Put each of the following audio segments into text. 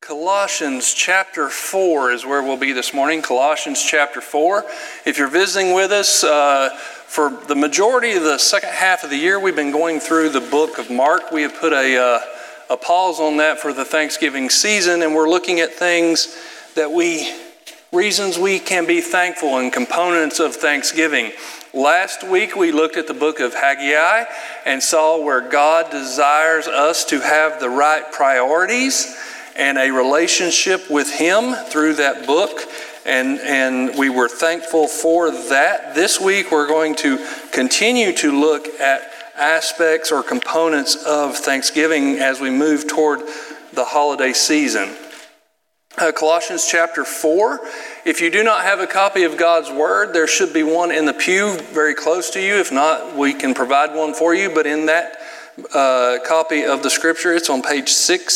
Colossians chapter 4 is where we'll be this morning. Colossians chapter 4. If you're visiting with us, for the majority of the second half of the year, we've been going through the book of Mark. We have put a pause on that for the Thanksgiving season, and we're looking at things reasons we can be thankful and components of Thanksgiving. Last week we looked at the book of Haggai and saw where God desires us to have the right priorities and a relationship with Him through that book. And we were thankful for that. This week we're going to continue to look at aspects or components of Thanksgiving as we move toward the holiday season. Colossians chapter 4. If you do not have a copy of God's Word, there should be one in the pew very close to you. If not, we can provide one for you. But in that copy of the Scripture, it's on page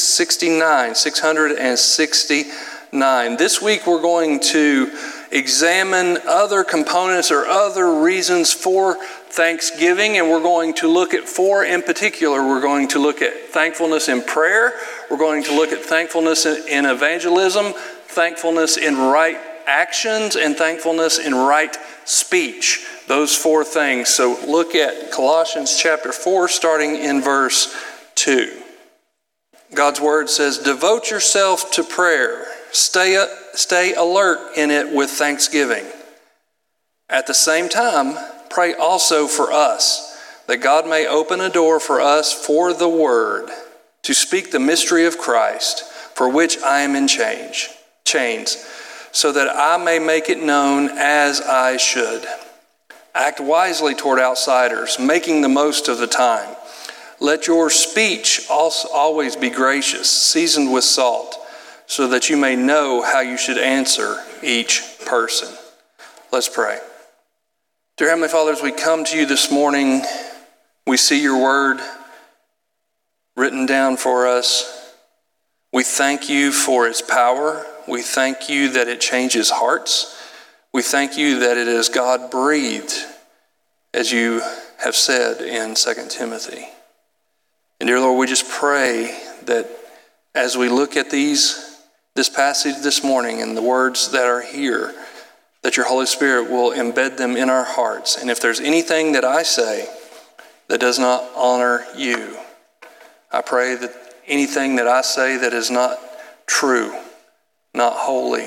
669. This week we're going to examine other components or other reasons for Thanksgiving, and we're going to look at four in particular. We're going to look at thankfulness in prayer. We're going to look at thankfulness in evangelism, thankfulness in right actions, and thankfulness in right speech. Those four things. So look at Colossians chapter 4, starting in verse 2. God's Word says, "Devote yourself to prayer. Stay alert in it with thanksgiving. At the same time, pray also for us, that God may open a door for us for the Word, to speak the mystery of Christ, for which I am in chains, so that I may make it known as I should. Act wisely toward outsiders, making the most of the time. Let your speech also always be gracious, seasoned with salt, so that you may know how you should answer each person." Let's pray. Dear Heavenly Father, as we come to you this morning, we see your word written down for us. We thank you for its power. We thank you that it changes hearts. We thank you that it is God-breathed, as you have said in 2 Timothy. And dear Lord, we just pray that as we look at this passage this morning and the words that are here, that your Holy Spirit will embed them in our hearts. And if there's anything that I say that does not honor you, I pray that anything that I say that is not true, not holy,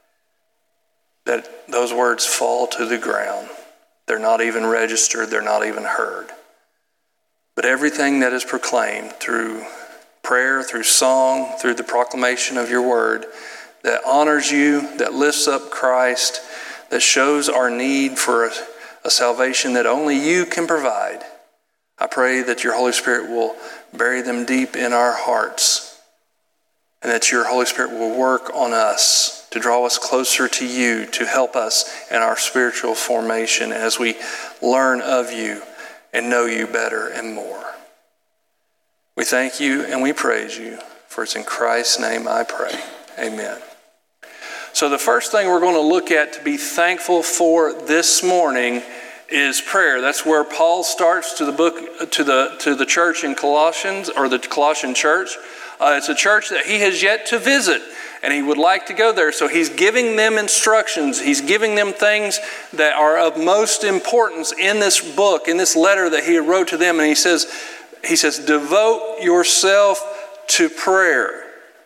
that those words fall to the ground. They're not even registered, they're not even heard. But everything that is proclaimed through prayer, through song, through the proclamation of your word, that honors you, that lifts up Christ, that shows our need for a salvation that only you can provide, I pray that your Holy Spirit will bury them deep in our hearts, and that your Holy Spirit will work on us to draw us closer to you, to help us in our spiritual formation as we learn of you and know you better and more. We thank you and we praise you, for it's in Christ's name I pray. Amen. So the first thing we're going to look at to be thankful for this morning is prayer. That's where Paul starts to the church in Colossians, or the Colossian church. It's a church that he has yet to visit, and he would like to go there. So he's giving them instructions. He's giving them things that are of most importance in this book, in this letter that he wrote to them. And he says, devote yourself to prayer.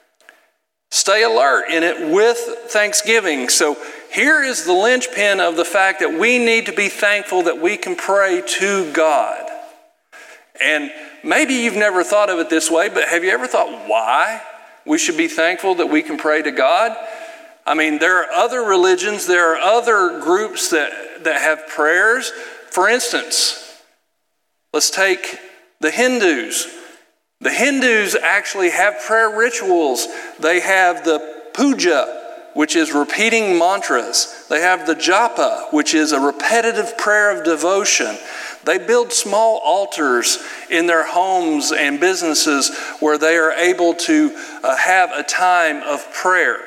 Stay alert in it with thanksgiving. So here is the linchpin of the fact that we need to be thankful that we can pray to God. And maybe you've never thought of it this way, but have you ever thought why we should be thankful that we can pray to God? I mean, there are other religions, there are other groups that have prayers. For instance, let's take the Hindus. The Hindus actually have prayer rituals. They have the puja, which is repeating mantras. They have the japa, which is a repetitive prayer of devotion. They build small altars in their homes and businesses where they are able to have a time of prayer.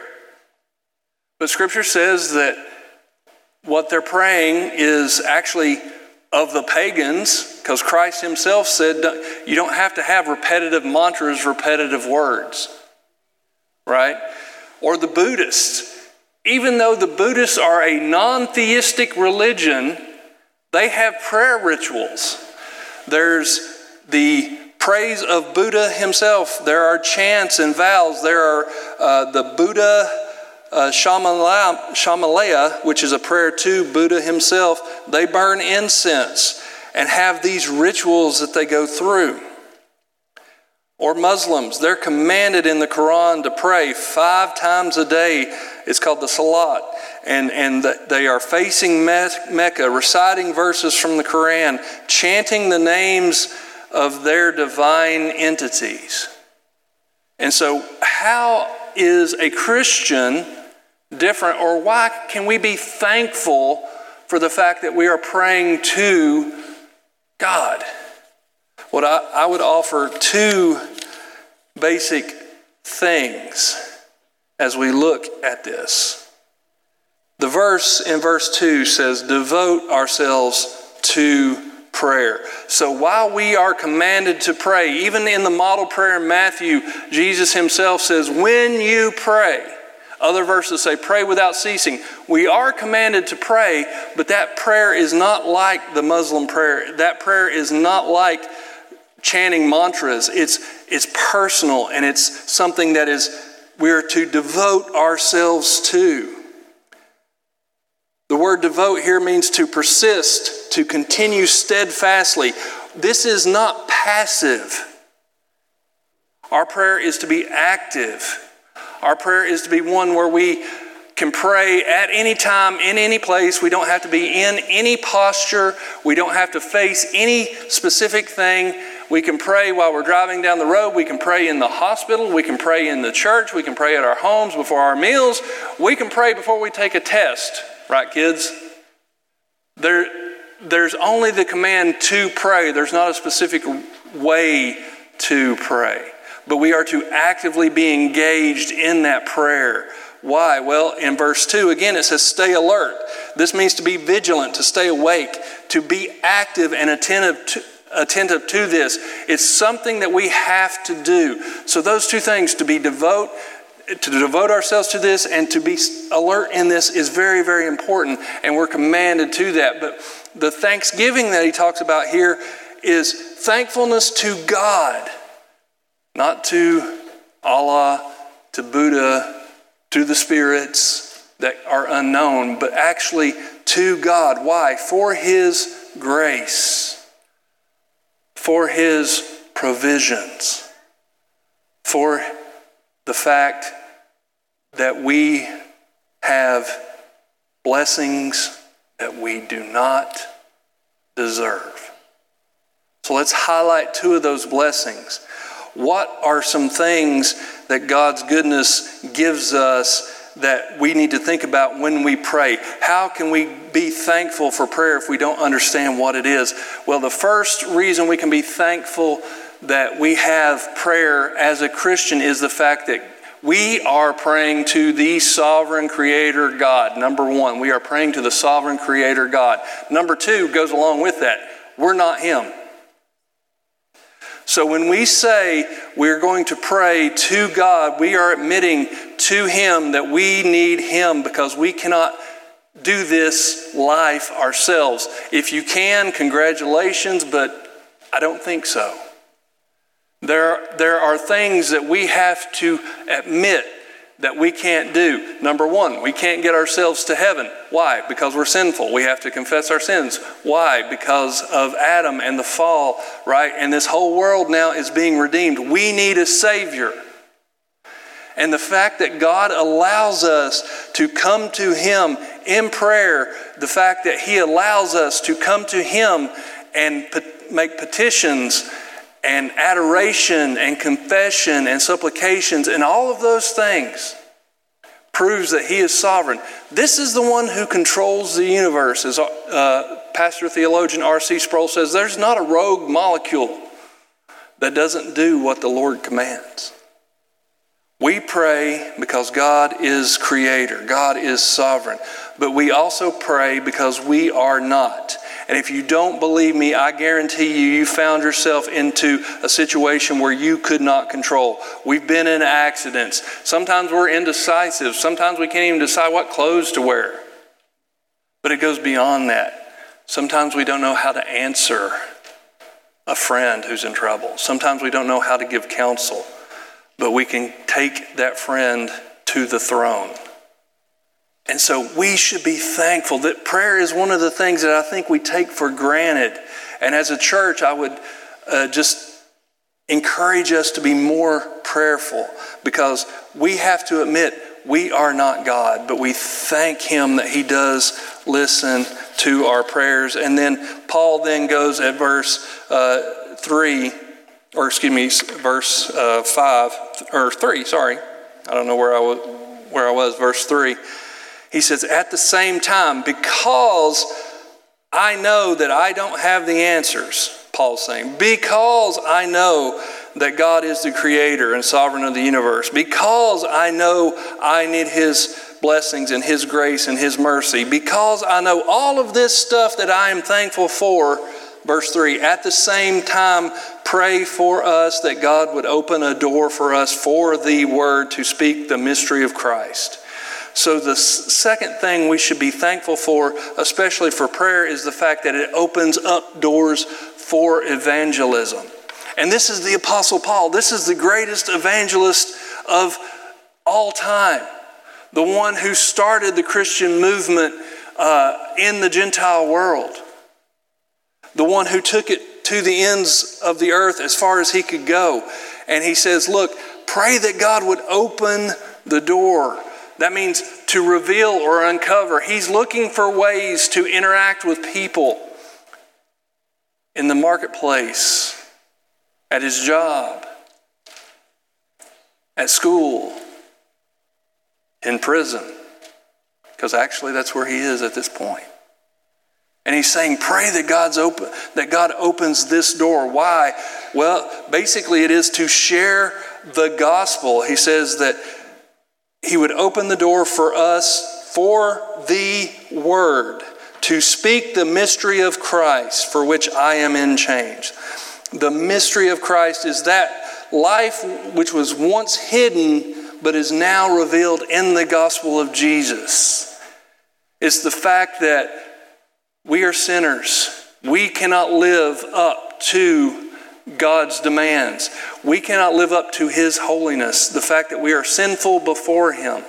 But Scripture says that what they're praying is actually of the pagans, because Christ himself said you don't have to have repetitive mantras, repetitive words. right? Or the Buddhists. Even though the Buddhists are a non-theistic religion, they have prayer rituals. There's the praise of Buddha himself. There are chants and vows. There are the Buddha Shamalaya, which is a prayer to Buddha himself. They burn incense and have these rituals that they go through. Or Muslims, they're commanded in the Quran to pray 5 times a day. It's called the Salat. And they are facing Mecca, reciting verses from the Quran, chanting the names of their divine entities. And so how is a Christian different, or why can we be thankful for the fact that we are praying to God? What I would offer 2 basic things as we look at this. The verse in verse 2 says, devote ourselves to prayer. So while we are commanded to pray, even in the model prayer in Matthew, Jesus himself says, when you pray. Other verses say, pray without ceasing. We are commanded to pray, but that prayer is not like the Muslim prayer. That prayer is not like chanting mantras. It's personal, and it's something that we're to devote ourselves to. The word devote here means to persist, to continue steadfastly. This is not passive. Our prayer is to be active. Our prayer is to be one where we can pray at any time, in any place. We don't have to be in any posture. We don't have to face any specific thing. We can pray while we're driving down the road. We can pray in the hospital. We can pray in the church. We can pray at our homes before our meals. We can pray before we take a test. Right, kids? There's only the command to pray. There's not a specific way to pray. But we are to actively be engaged in that prayer. Why? Well, in verse 2, again, it says stay alert. This means to be vigilant, to stay awake, to be active and attentive to this. It's something that we have to do. So those 2 things, to devote ourselves to this and to be alert in this, is very, very important, and we're commanded to that. But the thanksgiving that he talks about here is thankfulness to God, not to Allah, to Buddha, to the spirits that are unknown, but actually to God. Why? For his grace, for his provisions, for the fact that we have blessings that we do not deserve. So let's highlight 2 of those blessings. What are some things that God's goodness gives us that we need to think about when we pray? How can we be thankful for prayer if we don't understand what it is? Well, the first reason we can be thankful that we have prayer as a Christian is the fact that we are praying to the sovereign creator God. Number 1, we are praying to the sovereign creator God. Number 2 goes along with that. We're not him. So when we say we're going to pray to God, we are admitting to him that we need him, because we cannot do this life ourselves. If you can, congratulations, but I don't think so. There are things that we have to admit that we can't do. Number 1, we can't get ourselves to heaven. Why? Because we're sinful. We have to confess our sins. Why? Because of Adam and the fall, right? And this whole world now is being redeemed. We need a Savior. And the fact that God allows us to come to him in prayer, the fact that he allows us to come to him and make petitions and adoration and confession and supplications and all of those things, proves that he is sovereign. This is the one who controls the universe. As pastor theologian R.C. Sproul says, there's not a rogue molecule that doesn't do what the Lord commands. We pray because God is creator. God is sovereign. But we also pray because we are not. And if you don't believe me, I guarantee you found yourself into a situation where you could not control. We've been in accidents. Sometimes we're indecisive. Sometimes we can't even decide what clothes to wear. But it goes beyond that. Sometimes we don't know how to answer a friend who's in trouble. Sometimes we don't know how to give counsel. But we can take that friend to the throne. And so we should be thankful that prayer is one of the things that I think we take for granted. And as a church, I would just encourage us to be more prayerful, because we have to admit we are not God, but we thank Him that He does listen to our prayers. And then Paul then goes at verse 3, or excuse me, verse 5, or 3, sorry. I don't know where I was, verse 3. He says, at the same time, because I know that I don't have the answers, Paul's saying, because I know that God is the creator and sovereign of the universe, because I know I need His blessings and His grace and His mercy, because I know all of this stuff that I am thankful for, verse 3, at the same time, pray for us that God would open a door for us for the word to speak the mystery of Christ. So the second thing we should be thankful for, especially for prayer, is the fact that it opens up doors for evangelism. And this is the Apostle Paul. This is the greatest evangelist of all time. The one who started the Christian movement in the Gentile world. The one who took it to the ends of the earth as far as he could go. And he says, look, pray that God would open the door. That means to reveal or uncover. He's looking for ways to interact with people in the marketplace, at his job, at school, in prison. Because actually that's where he is at this point. And he's saying, pray that God opens this door. Why? Well, basically it is to share the gospel. He says that He would open the door for us for the word, to speak the mystery of Christ, for which I am in chains. The mystery of Christ is that life which was once hidden, but is now revealed in the gospel of Jesus. It's the fact that we are sinners. We cannot live up to God's demands. We cannot live up to His holiness. The fact that we are sinful before Him.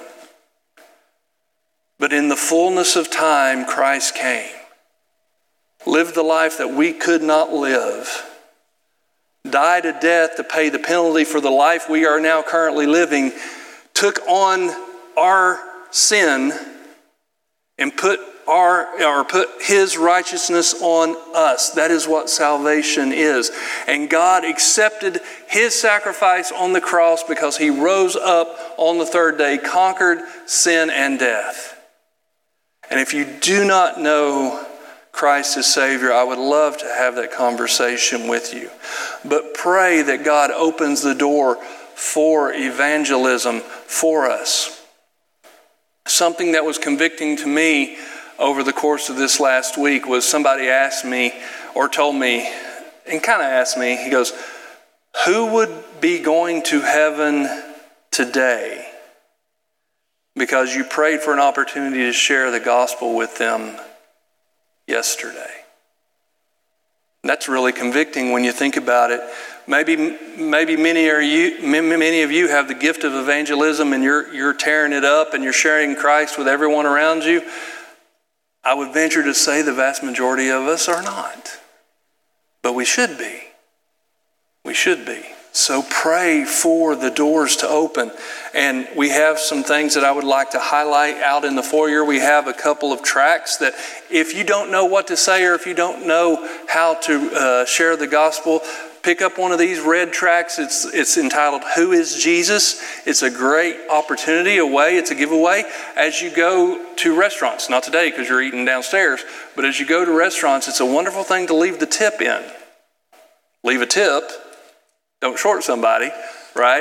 But in the fullness of time, Christ came. Lived the life that we could not live. Died a death to pay the penalty for the life we are now currently living. Took on our sin and put His righteousness on us. That is what salvation is. And God accepted His sacrifice on the cross because He rose up on the third day, conquered sin and death. And if you do not know Christ as Savior, I would love to have that conversation with you. But pray that God opens the door for evangelism for us. Something that was convicting to me over the course of this last week was somebody asked me, or told me, and kind of asked me, he goes, who would be going to heaven today because you prayed for an opportunity to share the gospel with them yesterday? That's really convicting when you think about it. Maybe many of you have the gift of evangelism and you're tearing it up and you're sharing Christ with everyone around you. I would venture to say the vast majority of us are not. But we should be. We should be. So pray for the doors to open. And we have some things that I would like to highlight out in the foyer. We have a couple of tracts that if you don't know what to say or if you don't know how to share the gospel, pick up one of these red tracts. It's entitled, Who is Jesus? It's a great opportunity, it's a giveaway. As you go to restaurants, not today because you're eating downstairs, but as you go to restaurants, it's a wonderful thing to leave the tip in. Leave a tip. Don't short somebody, right?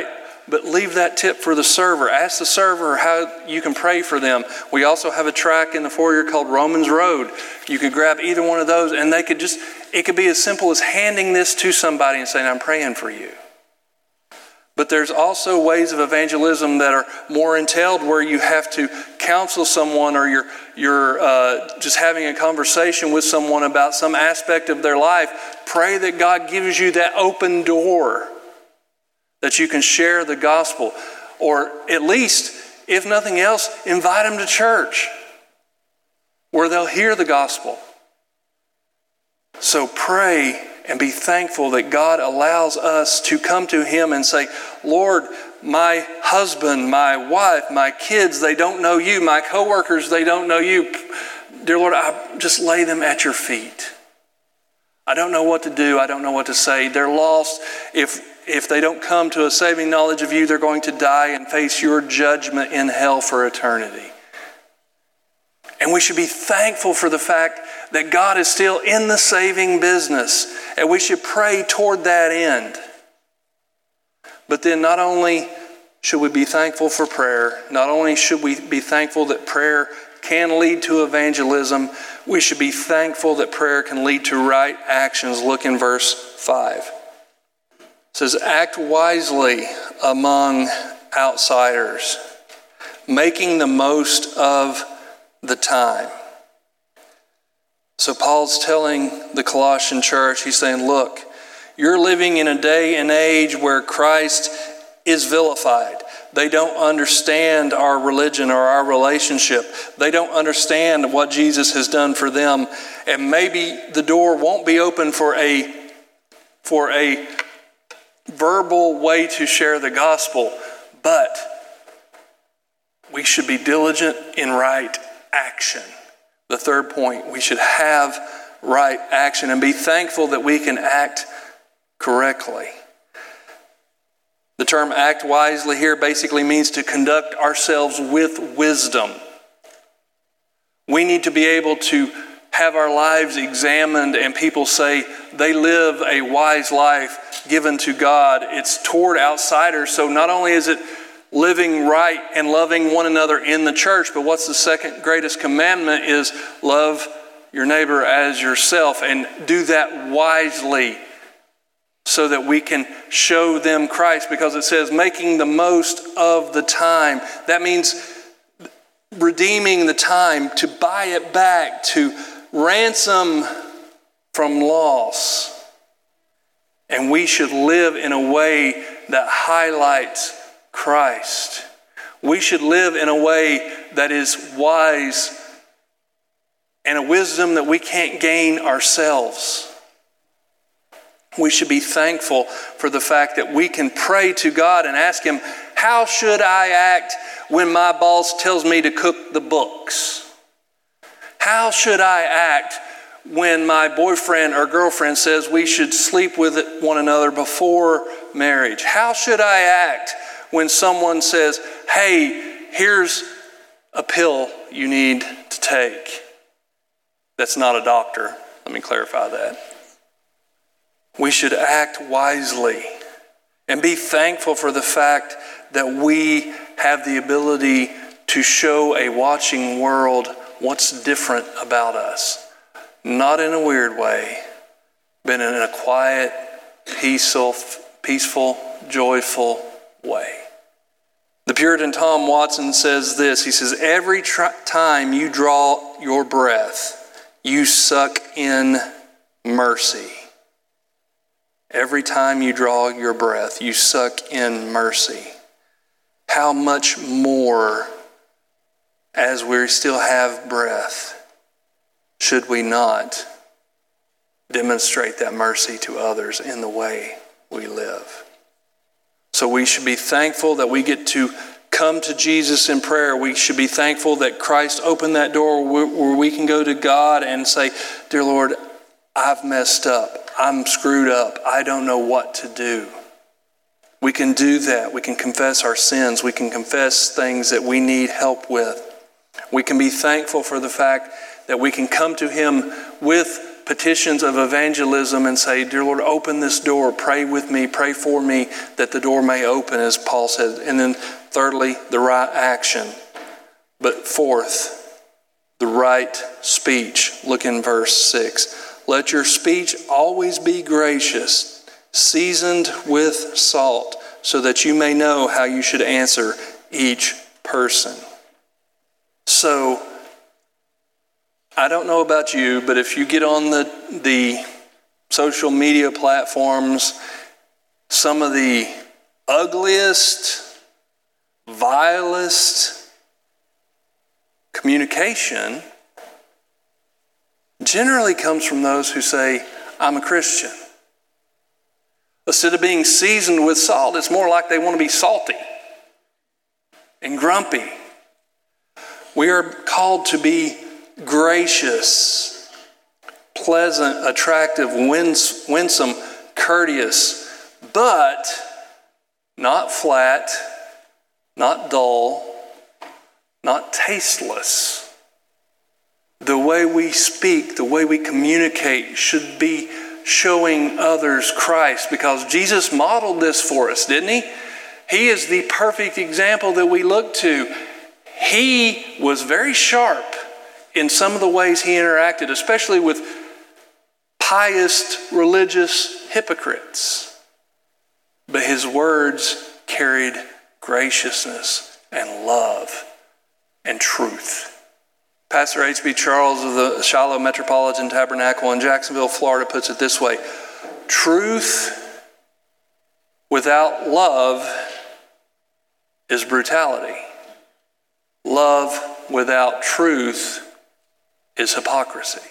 but leave that tip for the server. Ask the server how you can pray for them. We also have a track in the foyer called Romans Road. You could grab either one of those, and it could be as simple as handing this to somebody and saying, I'm praying for you. But there's also ways of evangelism that are more entailed, where you have to counsel someone, or you're just having a conversation with someone about some aspect of their life. Pray that God gives you that open door that you can share the gospel. Or at least, if nothing else, invite them to church where they'll hear the gospel. So pray and be thankful that God allows us to come to Him and say, Lord, my husband, my wife, my kids, they don't know you. My coworkers, they don't know you. Dear Lord, I just lay them at your feet. I don't know what to do. I don't know what to say. They're lost. If they don't come to a saving knowledge of you, they're going to die and face your judgment in hell for eternity. And we should be thankful for the fact that God is still in the saving business. And we should pray toward that end. But then not only should we be thankful for prayer, not only should we be thankful that prayer can lead to evangelism, we should be thankful that prayer can lead to right actions. Look in verse 5. It says, act wisely among outsiders, making the most of the time. So Paul's telling the Colossian church, he's saying, look, you're living in a day and age where Christ is vilified. They don't understand our religion or our relationship. They don't understand what Jesus has done for them. And maybe the door won't be open for a verbal way to share the gospel, but we should be diligent in right action. The third point, we should have right action and be thankful that we can act correctly. The term act wisely here basically means to conduct ourselves with wisdom. We need to be able to have our lives examined and people say they live a wise life given to God. It's toward outsiders. So not only is it living right and loving one another in the church, but what's the second greatest commandment is love your neighbor as yourself, and do that wisely so that we can show them Christ, because it says making the most of the time. That means redeeming the time, to buy it back, to ransom from loss. And we should live in a way that highlights Christ. We should live in a way that is wise and a wisdom that we can't gain ourselves. We should be thankful for the fact that we can pray to God and ask Him, how should I act when my boss tells me to cook the books? How should I act when my boyfriend or girlfriend says we should sleep with one another before marriage? How should I act when someone says, hey, here's a pill you need to take? That's not a doctor. Let me clarify that. We should act wisely and be thankful for the fact that we have the ability to show a watching world what's different about us. Not in a weird way, but in a quiet, peaceful, joyful way. The Puritan Tom Watson says this. He says, every time you draw your breath, you suck in mercy. Every time you draw your breath, you suck in mercy. How much more, as we still have breath, should we not demonstrate that mercy to others in the way we live? So we should be thankful that we get to come to Jesus in prayer. We should be thankful that Christ opened that door where we can go to God and say, dear Lord, I've messed up. I'm screwed up. I don't know what to do. We can do that. We can confess our sins. We can confess things that we need help with. We can be thankful for the fact that we can come to Him with petitions of evangelism and say, dear Lord, open this door, pray with me, pray for me, that the door may open, as Paul said. And then thirdly, the right action. But fourth, the right speech. Look in verse 6. Let your speech always be gracious, seasoned with salt, so that you may know how you should answer each person. So, I don't know about you, but if you get on the social media platforms, some of the ugliest, vilest communication generally comes from those who say, I'm a Christian. Instead of being seasoned with salt, it's more like they want to be salty and grumpy. We are called to be gracious, pleasant, attractive, winsome, courteous, but not flat, not dull, not tasteless. The way we speak, the way we communicate should be showing others Christ, because Jesus modeled this for us, didn't he? He is the perfect example that we look to. He was very sharp in some of the ways he interacted, especially with pious religious hypocrites. But his words carried graciousness and love and truth. Pastor H.B. Charles of the Shiloh Metropolitan Tabernacle in Jacksonville, Florida puts it this way: truth without love is brutality. Love without truth is hypocrisy.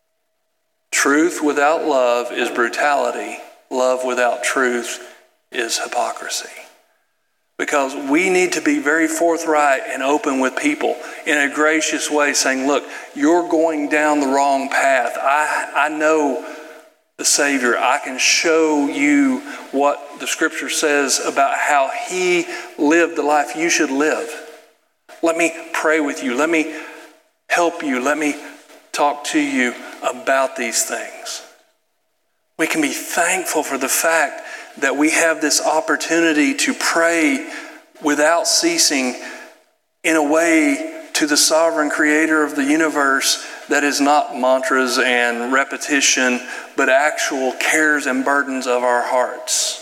Truth without love is brutality. Love without truth is hypocrisy. Because we need to be very forthright and open with people in a gracious way, saying, look, you're going down the wrong path. I know the Savior. I can show you what the Scripture says about how He lived the life you should live. Let me pray with you. Let me help you. Let me talk to you about these things. We can be thankful for the fact that we have this opportunity to pray without ceasing in a way to the sovereign creator of the universe that is not mantras and repetition, but actual cares and burdens of our hearts.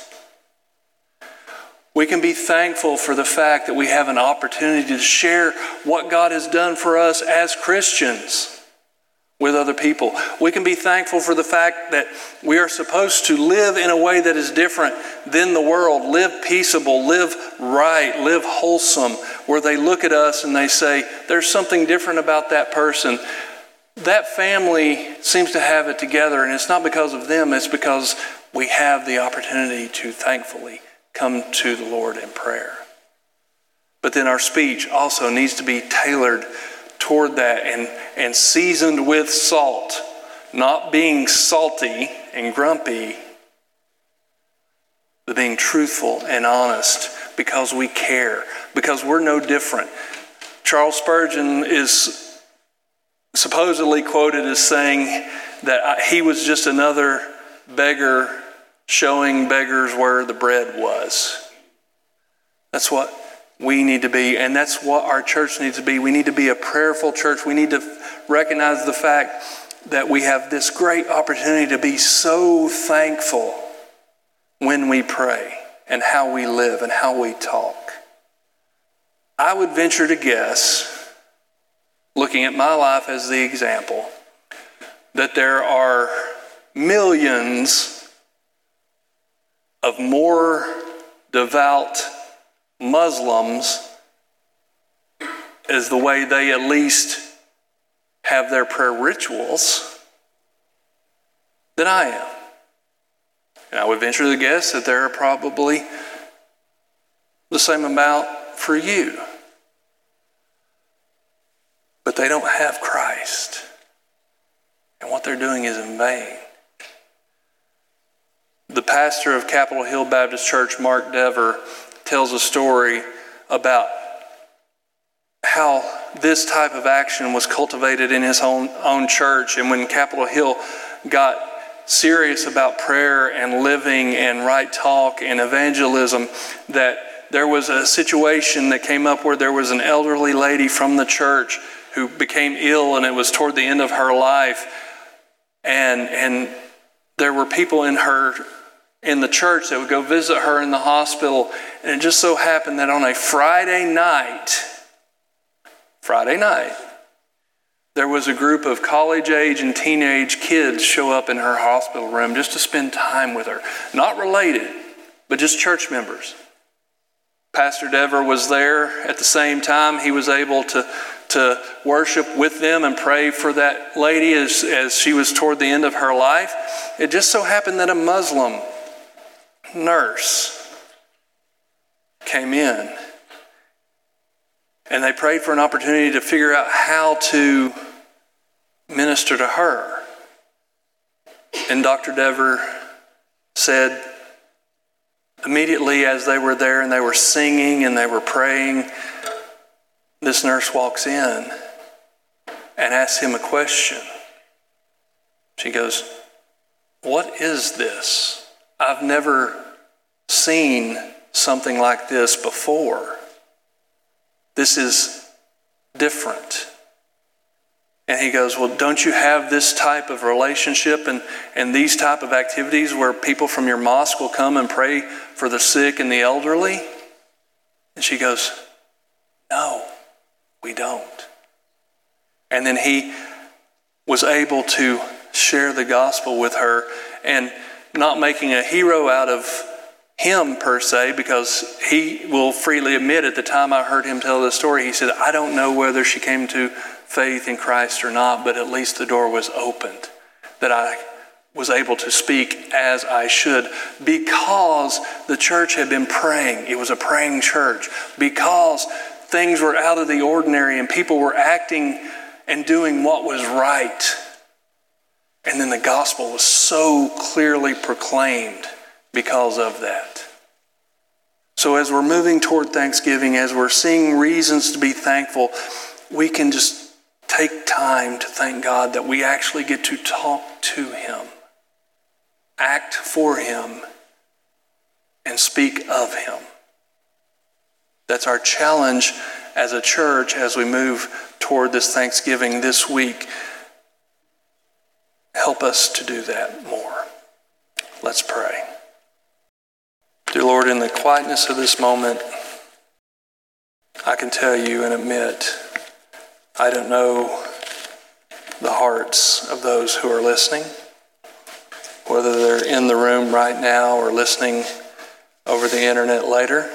We can be thankful for the fact that we have an opportunity to share what God has done for us as Christians with other people. We can be thankful for the fact that we are supposed to live in a way that is different than the world. Live peaceable, live right, live wholesome, where they look at us and they say, there's something different about that person. That family seems to have it together, and it's not because of them, it's because we have the opportunity to thankfully come to the Lord in prayer. But then our speech also needs to be tailored toward that and seasoned with salt, not being salty and grumpy, but being truthful and honest because we care, because we're no different. Charles Spurgeon is supposedly quoted as saying that he was just another beggar showing beggars where the bread was. That's what we need to be, and that's what our church needs to be. We need to be a prayerful church. We need to recognize the fact that we have this great opportunity to be so thankful when we pray and how we live and how we talk. I would venture to guess, looking at my life as the example, that there are millions of more devout Muslims as the way they at least have their prayer rituals than I am. And I would venture to guess that there are probably the same amount for you. But they don't have Christ. And what they're doing is in vain. The pastor of Capitol Hill Baptist Church, Mark Dever, tells a story about how this type of action was cultivated in his own church. And when Capitol Hill got serious about prayer and living and right talk and evangelism, that there was a situation that came up where there was an elderly lady from the church who became ill, and it was toward the end of her life. And there were people in the church that would go visit her in the hospital. And it just so happened that on a Friday night, there was a group of college age and teenage kids show up in her hospital room just to spend time with her. Not related, but just church members. Pastor Dever was there at the same time. He was able to worship with them and pray for that lady as she was toward the end of her life. It just so happened that a Muslim nurse came in, and they prayed for an opportunity to figure out how to minister to her. And Dr. Dever said, immediately as they were there and they were singing and they were praying, this nurse walks in and asks him a question. She goes, "What is this? I've never seen something like this before. This is different." And he goes, "Well, don't you have this type of relationship and these type of activities where people from your mosque will come and pray for the sick and the elderly?" And she goes, "No, we don't." And then he was able to share the gospel with her, and not making a hero out of him per se, because he will freely admit, at the time I heard him tell the story, he said, "I don't know whether she came to faith in Christ or not, but at least the door was opened, that I was able to speak as I should, because the church had been praying." It was a praying church. Because things were out of the ordinary and people were acting and doing what was right. And then the gospel was so clearly proclaimed because of that. So as we're moving toward Thanksgiving, as we're seeing reasons to be thankful, we can just take time to thank God that we actually get to talk to Him, act for Him, and speak of Him. That's our challenge as a church as we move toward this Thanksgiving this week. Help us to do that more. Let's pray. Dear Lord, in the quietness of this moment, I can tell you and admit, I don't know the hearts of those who are listening, whether they're in the room right now or listening over the internet later.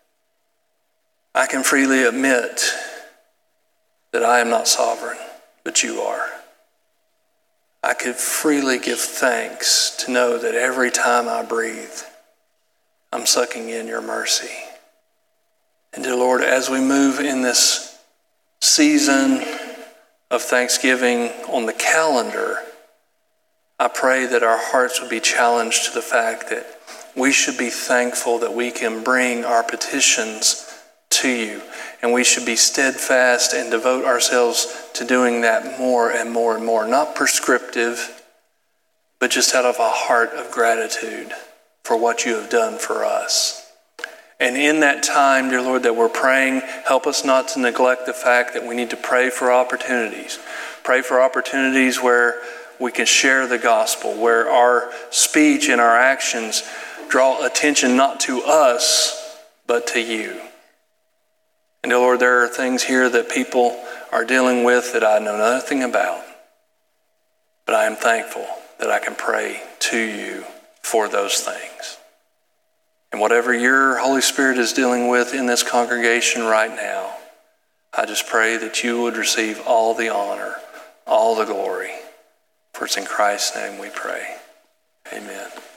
I can freely admit that I am not sovereign, but you are. I could freely give thanks to know that every time I breathe, I'm sucking in your mercy. And dear Lord, as we move in this season of Thanksgiving on the calendar, I pray that our hearts would be challenged to the fact that we should be thankful that we can bring our petitions to you, and we should be steadfast and devote ourselves to doing that more and more and more. Not prescriptive, but just out of a heart of gratitude for what you have done for us. And in that time, dear Lord, that we're praying, help us not to neglect the fact that we need to pray for opportunities. Pray for opportunities where we can share the gospel, where our speech and our actions draw attention not to us, but to you. And dear Lord, there are things here that people are dealing with that I know nothing about. But I am thankful that I can pray to you for those things. And whatever your Holy Spirit is dealing with in this congregation right now, I just pray that you would receive all the honor, all the glory. For it's in Christ's name we pray. Amen.